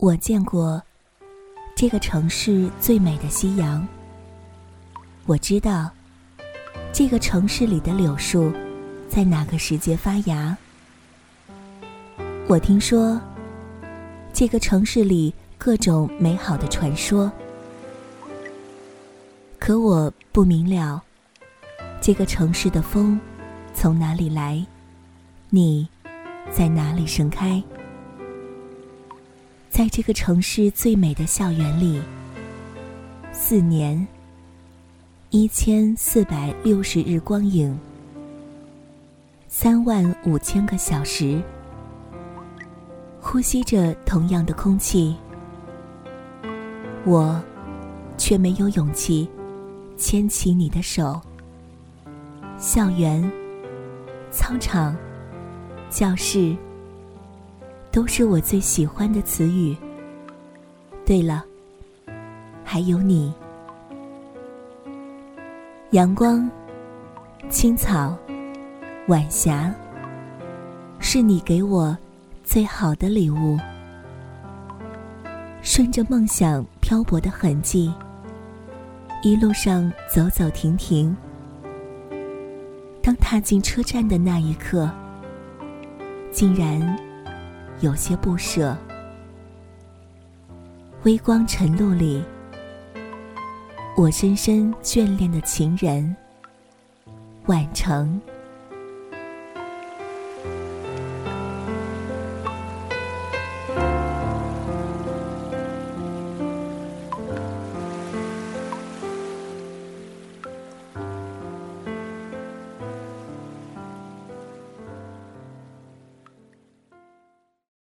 我见过这个城市最美的夕阳，我知道这个城市里的柳树在哪个时节发芽，我听说这个城市里各种美好的传说，可我不明了这个城市的风从哪里来，你在哪里盛开。在这个城市最美的校园里，4年1460日光影，35000个小时，呼吸着同样的空气，我却没有勇气牵起你的手。校园、操场、教室都是我最喜欢的词语。对了，还有你。阳光、青草、晚霞，是你给我最好的礼物。顺着梦想漂泊的痕迹，一路上走走停停，当踏进车站的那一刻，竟然有些不舍。微光晨露里，我深深眷恋的情人，宛城。